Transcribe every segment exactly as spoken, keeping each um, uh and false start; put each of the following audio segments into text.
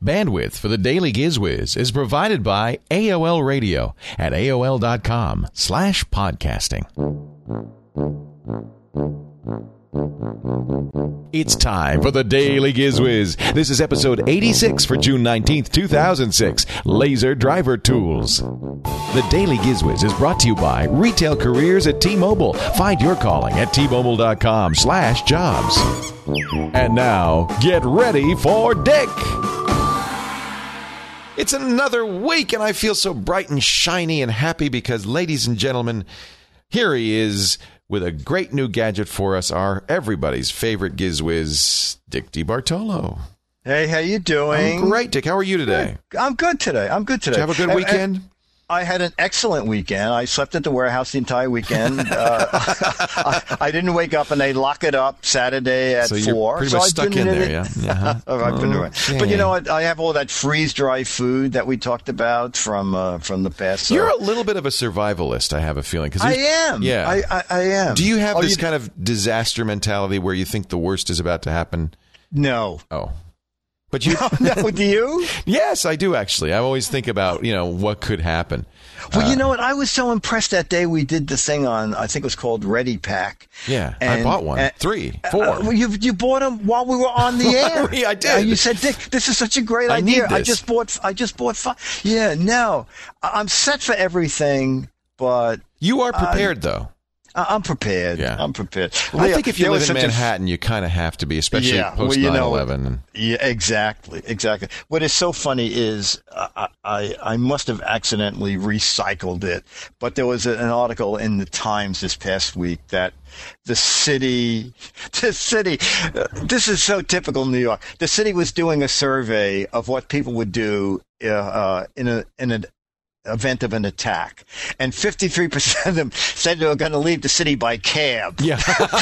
Bandwidth for the Daily Gizwiz is provided by A O L Radio at A O L dot com slash podcasting. It's time for the Daily Gizwiz. This is episode eighty-six for June nineteenth, two thousand six. Laser Driver Tools. The Daily Gizwiz is brought to you by Retail Careers at T-Mobile. Find your calling at T Mobile dot com slash jobs. And now, get ready for Dick. It's another week, and I feel so bright and shiny and happy because, ladies and gentlemen, here he is with a great new gadget for us, our everybody's favorite Gizwiz, Dick DeBartolo. Hey, how you doing? I'm great, Dick. How are you today? I'm good today. I'm good today. Did you have a good weekend? I, I, I had an excellent weekend. I slept at the warehouse the entire weekend. uh, I, I didn't wake up, and they lock it up Saturday at so you're four. pretty much so stuck I've been in in there, it. yeah? Uh-huh. I've been okay. doing. But you know what? I have all that freeze-dry food that we talked about from uh, from the past. So. You're a little bit of a survivalist, I have a feeling. I am. Yeah. I, I, I am. Do you have oh, this you, kind of disaster mentality where you think the worst is about to happen? No. Oh. But you, no, no, do you? Yes, I do, actually. I always think about, you know, what could happen. Well, uh, you know what? I was so impressed that day we did the thing on, I think it was called Ready Pack. Yeah, and, I bought one. And, Three, four. Uh, you, you bought them while we were on the air. Yeah, I did. And you said, Dick, this is such a great I idea. Need I this. just bought, I just bought five. Yeah, no. I'm set for everything, but. You are prepared, uh, though. I'm prepared. Yeah. I'm prepared. Well, I think if you there live was in such a- Manhattan, you kind of have to be, especially Yeah, post well, you nine know, eleven. And Yeah, exactly, exactly. What is so funny is I, I, I must have accidentally recycled it, but there was an article in the Times this past week that the city, the city, uh, this is so typical New York. The city was doing a survey of what people would do uh, uh, in a in an event of an attack, and fifty-three percent of them said they were going to leave the city by cab. yeah.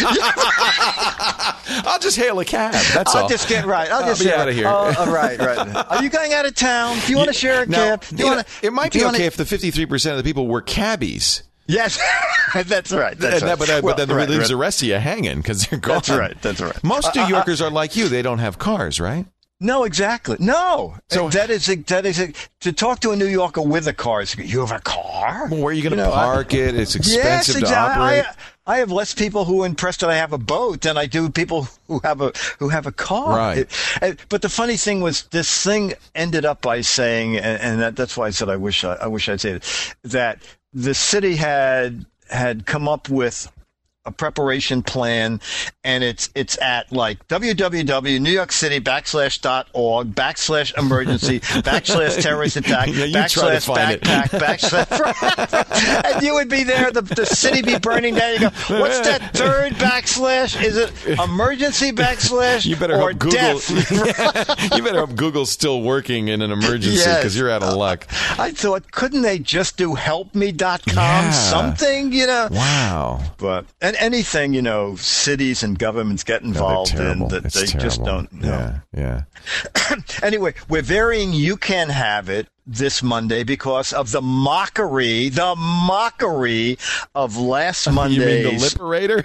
I'll just hail a cab. That's I'll all. just get right. I'll, I'll just be get out of here. Oh, oh, right, right. Are you going out of town? Do you want to share a Now, cab? Do you you know, want it might do be you okay wanna- if the fifty-three percent of the people were cabbies. Yes, that's right. That's And right. that- but, uh, Well, but then right, it leaves right. the rest of you hanging because they're gone. That's right. That's right. Most Uh, New uh, Yorkers are like you. They don't have cars, right? No, exactly. No, So- that is that is to talk to a New Yorker with a car. Is, you have a car? Well, where are you going to know, I- park it? It's expensive Yes, to exactly. operate. I, I have less people who are impressed that I have a boat than I do people who have a who have a car. Right. It- it- but the funny thing was, this thing ended up by saying, and, and that, that's why I said I wish I, I wish I'd say it, that the city had had come up with a preparation plan, and it's it's at like www.newyorkcity backslash dot org backslash emergency backslash terrorist attack Yeah, you try to backslash find it. backpack backslash and you would be there, the, the city be burning down. You go, what's that third backslash? Is it emergency backslash You better or hope Google. death? You better hope Google's still working in an emergency Yes. because you're out of luck. I thought, couldn't they just do help me dot com Yeah. something, you know? Wow. But and anything, you know, cities and governments get No, they're involved in terrible. that It's they just terrible. don't know. Yeah, yeah. Anyway, we're varying You Can Have It this Monday because of the mockery, the mockery of last You mean the Monday's. Liberator?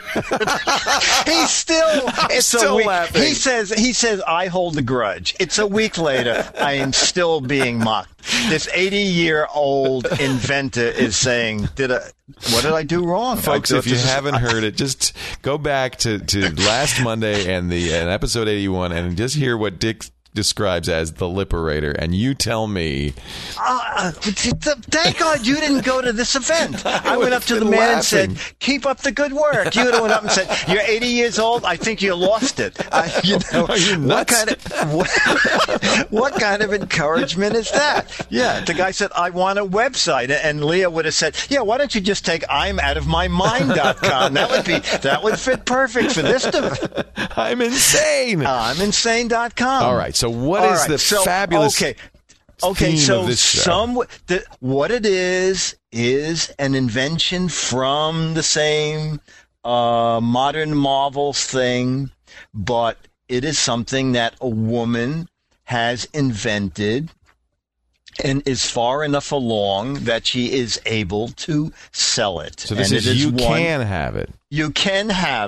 He's still, it's still a week. laughing. He says, he says, I hold a grudge. It's a week later. I am still being mocked. This eighty-year-old inventor is saying, "Did I? What did I do wrong, Folks, I if thought you this is- haven't heard it, just go back to, to last Monday and the and episode eighty-one and just hear what Dick describes as the Liberator, and you tell me. Uh, thank God you didn't go to this event. I went up to the been man laughing. and said, "Keep up the good work." You would have went up and said, "You're eighty years old. I think you lost it." Uh, you know, Are you what nuts? kind of what, what kind of encouragement is that? Yeah, the guy said, "I want a website," and Leah would have said, "Yeah, why don't you just take I'm out of my mind dot com? That would be that would fit perfect for this." Div- I'm insane. I'm insane dot com. All right. So what All is right, the so, fabulous Okay. Okay, theme so of this show? some the, what it is is an invention from the same uh, modern Marvels thing, but it is something that a woman has invented and is far enough along that she is able to sell it. So this and is it is you one, can have it. you can have it.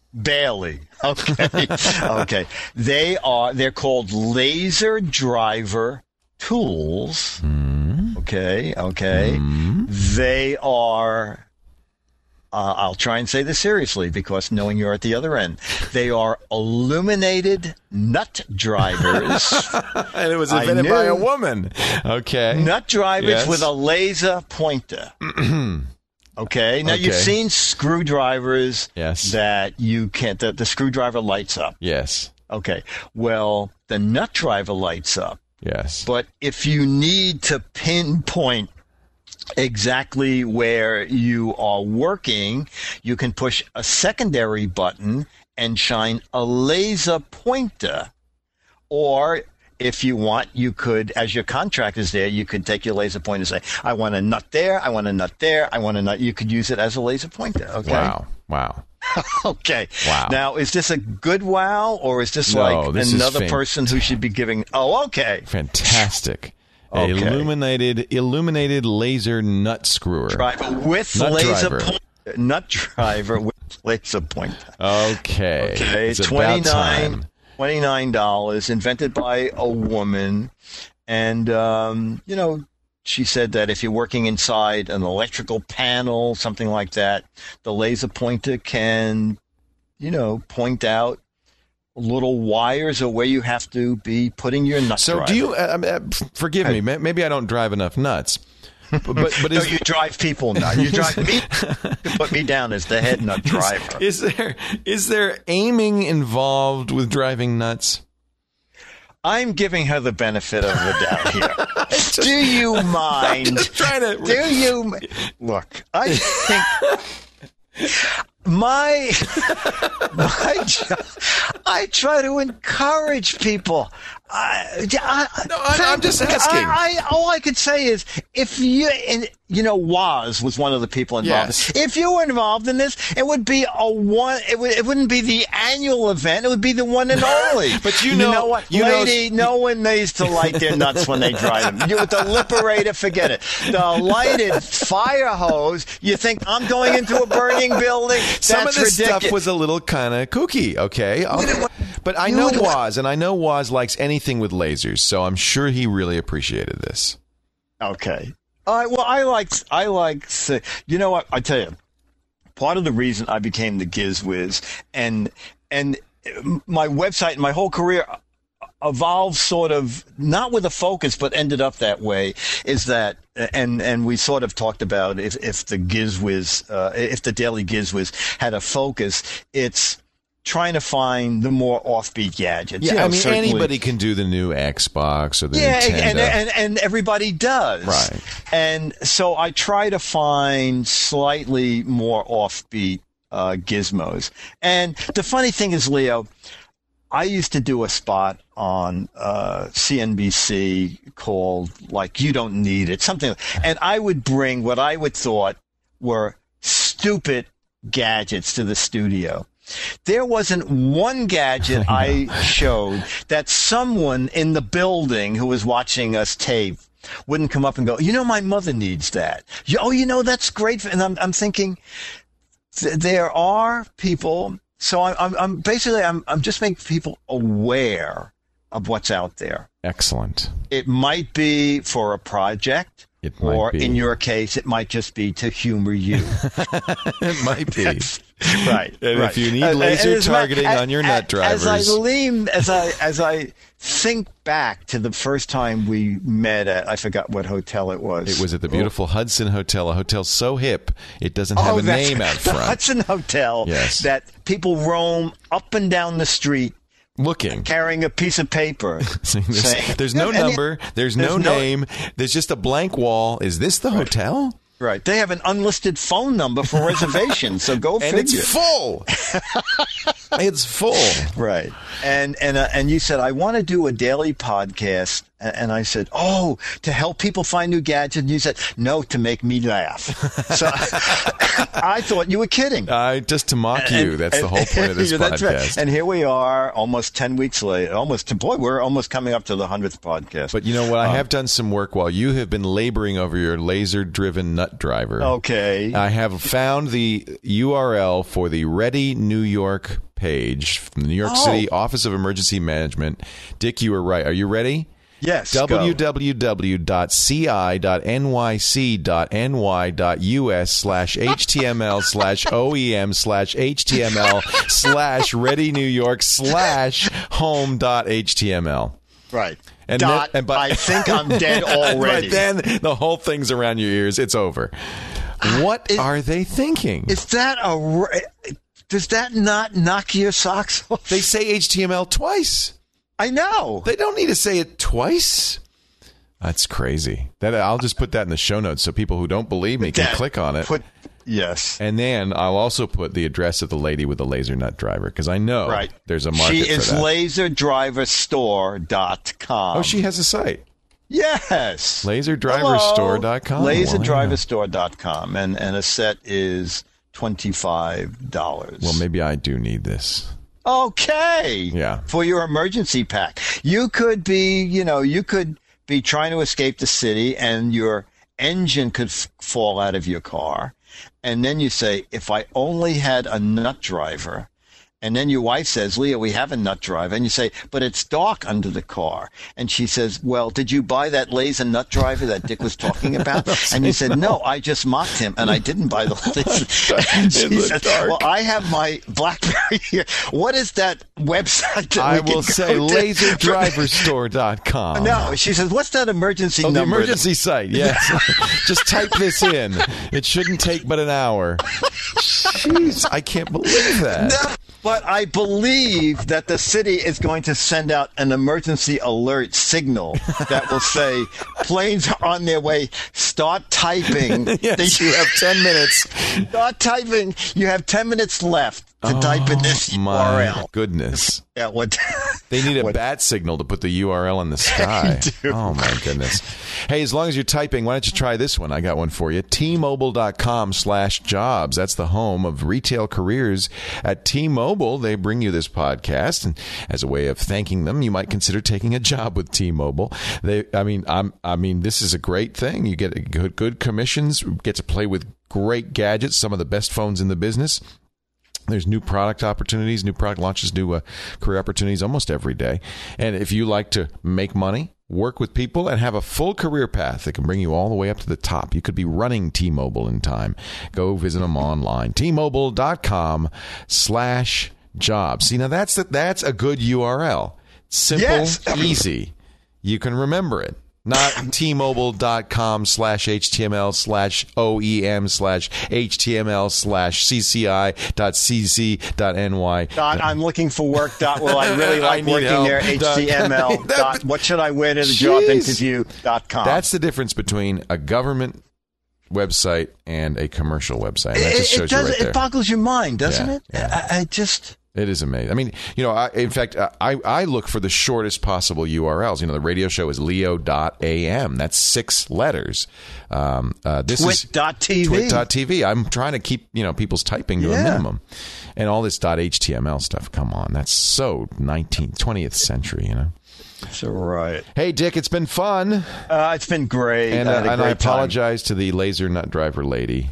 Bailey. Okay. Okay. They are, they're called laser driver tools. Mm. Okay. Okay. Mm. They are, uh, I'll try and say this seriously because knowing you're at the other end, they are illuminated nut drivers. And it was invented by a woman. Okay. Nut drivers Yes. with a laser pointer. Okay. Now Okay. you've seen screwdrivers Yes. that you can't, the, the screwdriver lights up. Yes. Okay. Well, the nut driver lights up. Yes. But if you need to pinpoint exactly where you are working, you can push a secondary button and shine a laser pointer. Or if you want, you could, as your contract is there, you could take your laser pointer and say, I want a nut there, I want a nut there, I want a nut. You could use it as a laser pointer. Okay. Wow. Wow. Okay. Wow. Now, is this a good wow, or is this No, like this is another fan- person who should be giving? Oh, okay. Fantastic. Okay. A illuminated illuminated laser nut screwer. Driver with Nut laser driver. pointer. Nut driver with laser pointer. Okay. Okay. It's about twenty-nine time. twenty-nine dollars, invented by a woman. And, um, you know, she said that if you're working inside an electrical panel, something like that, the laser pointer can, you know, point out little wires or where you have to be putting your nut So driver. do you? Uh, uh, forgive me. may- Maybe I don't drive enough nuts. But but, but No, is, you drive people now. You drive me. You put me down as the head nut driver. is there is there aiming involved with driving nuts? I'm giving her the benefit of the doubt here. Do you mind? Just trying to. Do you look? I think my my job, I try to encourage people. I, I, No, I- I'm just asking. I, I, all I could say is if you and you know Woz was one of the people involved. Yes. If you were involved in this, it would be a one. It would. It wouldn't be the annual event. It would be the one and only. But you know- what, you know- lady? no one needs to light their nuts when they drive them. You with the Liberator, forget it. The lighted fire hose. You think I'm going into a burning building? Some That's of this ridiculous. stuff was a little kind of kooky, okay? I'll- but I you know would- Woz, and I know Woz likes anything with lasers, so I'm sure he really appreciated this. Okay. All right. Well, I like. I like. to- You know what? I tell you, part of the reason I became the Giz Wiz and and my website and my whole career evolved sort of not with a focus, but ended up that way. Is that and and we sort of talked about if if the Giz Wiz, uh, if the Daily Giz Wiz had a focus, it's trying to find the more offbeat gadgets. Yeah, You know, I mean, certainly- anybody can do the new Xbox or the yeah, Nintendo. and, and and everybody does. Right. And so I try to find slightly more offbeat uh, gizmos. And the funny thing is, Leo, I used to do a spot on uh, C N B C called like "You Don't Need It," something, and I would bring what I would thought were stupid gadgets to the studio. There wasn't one gadget I showed that someone in the building who was watching us tape wouldn't come up and go, you know, my mother needs that. You- Oh, you know, that's great. And I'm, I'm thinking th- there are people. So I, I'm, I'm basically, I'm, I'm just making people aware of what's out there. Excellent. It might be for a project. It might or be. in your case, it might just be to humor you. It might be. Right. And right. if you need Uh, laser and as a matter- targeting as- on your nut as I drivers. lean, as I as I think back to the first time we met at, I forgot what hotel it was. It was at the beautiful Hudson Hotel, a hotel so hip it doesn't have Oh, a that's name out the front. Hudson Hotel. Yes. That people roam up and down the street Looking. carrying a piece of paper. See, there's, saying- there's no And it- number. There's, no there's no- name. There's just a blank wall. Is this the hotel? Right. They have an unlisted phone number for reservations, so go And figure. it's full. It's full. Right. And and uh, and you said I want to do a daily podcast, and, and I said, "Oh, to help people find new gadgets." And you said, "No, to make me laugh." So I thought you were kidding. Uh, just to mock you. And- That's the whole point of this Yeah, that's right. podcast. And here we are, almost ten weeks later. Almost, boy, we're almost coming up to the hundredth podcast. But you know what? I have done some work while you have been laboring over your laser-driven nut Nut Driver. Okay. I have found the U R L for the Ready New York page from the New York Oh. City Office of Emergency Management. Dick, you were right. Are you ready? Yes. w go. w w dot c i dot n y c dot n y dot u s slash html slash oem slash html slash ready New York slash home dot html. Right. And Dot. then- and by- I think I'm dead already. Right then, the whole thing's around your ears. It's over. What It- are they thinking? Is that a? ra- Does that not knock your socks off? They say H T M L twice. I know. They don't need to say it twice. That's crazy. That I'll just put that in the show notes so people who don't believe me can That- click on it. Put yes. And then I'll also put the address of the lady with the laser nut driver because I know Right. there's a market She for is that. laser driver store dot com. Oh, she has a site. Yes. laser driver store dot com. laser Well, driver store dot com. And, and a set is twenty-five dollars. Well, maybe I do need this. Okay. Yeah. For your emergency pack. You could be, you know, you could be trying to escape the city and your engine could f- fall out of your car. And then you say, if I only had a nut driver. And then your wife says, Leah, we have a nut driver. And you say, but it's dark under the car. And she says, well, did you buy that laser nut driver that Dick was talking about? And you said, no, I just mocked him and I didn't buy the laser. And she In the says, dark. well, I have my BlackBerry here. What is that website that I we will can say go to? laser driver store dot com. No, she says, what's that emergency Oh, the number? emergency site, yes. Just type this in. It shouldn't take but an hour. Jeez, I can't believe that. No, but I believe that the city is going to send out an emergency alert signal that will say, planes are on their way. Start typing. Yes, you have ten minutes. Start typing. You have ten minutes left to type in this U R My L. goodness. Yeah, what? They need a What- bat signal to put the U R L in the sky. do. Oh, my goodness. Hey, as long as you're typing, why don't you try this one? I got one for you. T-Mobile.com slash jobs. That's the home of retail careers. At T-Mobile, they bring you this podcast. And as a way of thanking them, you might consider taking a job with T-Mobile. They, I mean, I'm, I mean, this is a great thing. You get good, good commissions, get to play with great gadgets, some of the best phones in the business. There's new product opportunities, new product launches, new uh, career opportunities almost every day. And if you like to make money, work with people, and have a full career path that can bring you all the way up to the top, you could be running T-Mobile in time. Go visit them online. T-Mobile.com slash jobs. See, now that's, the, that's a good U R L. Simple, Yes. easy. You can remember it. Not T-Mobile.com slash HTML slash OEM slash HTML slash CCI dot CC dot NY. Dot, I'm looking for work. Dot, well, I really I like need working help. there. H T M L. That- Dot, what should I wear to the job Jeez. interview? Dot com. That's the difference between a government website and a commercial website. And that it, just shows it, does, you right there. it boggles your mind, doesn't Yeah, it? yeah. I, I just. It is amazing. I mean, you know, I, in fact, I, I look for the shortest possible U R Ls. You know, the radio show is leo dot a m. That's six letters. Um, uh, this is Twit dot T V. twit dot T V. I'm trying to keep, you know, people's typing to a Yeah. minimum. And all this .html stuff, come on. That's so nineteenth, twentieth century, you know. That's right. Hey, Dick, it's been fun. Uh, it's been great. And, I uh, had a and I great time. apologize to the laser nut driver lady.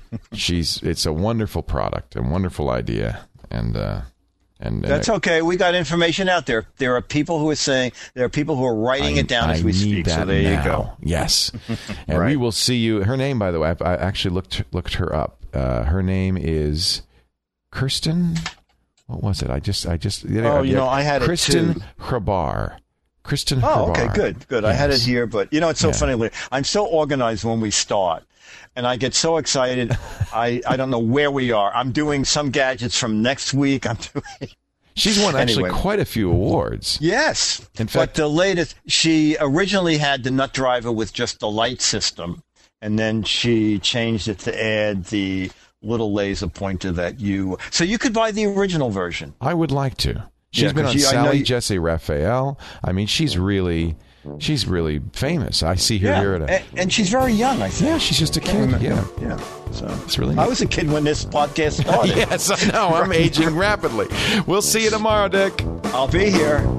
She's it's a wonderful product, a wonderful idea, and uh, and, and That's it- okay. We got information out there. There are people who are saying, there are people who are writing I- it down as I we need speak. So that there now. you go. Yes, and Right. we will see you. Her name, by the way, I, I actually looked looked her up. Uh, her name is Kirsten. What was it? I just I just Oh, you know, I had it Kristen too. Hrabar. Kristen Oh, Hrabar. okay, good, good. I had it Yes. here, but you know, it's so Yeah. funny. Lee. I'm so organized when we start, and I get so excited. I, I don't know where we are. I'm doing some gadgets from next week. I'm doing She's won actually Anyway. quite a few awards. yes. In but fact- the latest, she originally had the nut driver with just the light system, and then she changed it to add the little laser pointer that you. So you could buy the original version. I would like to. She's Yeah, been 'cause on you- I know Sally you- Jesse Raphael. I mean, she's really, she's really famous. I see her Yeah, here at a. and, and she's very young. I think. Yeah, she's just a kid. Yeah, Yeah. So it's really. I Neat. was a kid when this podcast started. Yes, I know. I'm aging rapidly. We'll see you tomorrow, Dick. I'll be here.